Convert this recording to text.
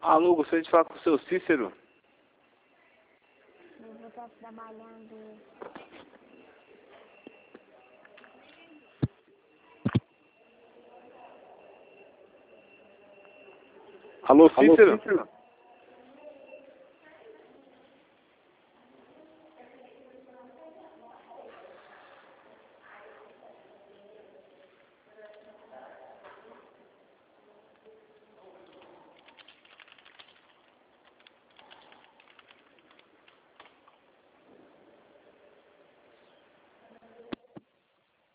Alô, gostaria de falar com o seu Cícero. Eu vou estar trabalhando. Alô, Cícero?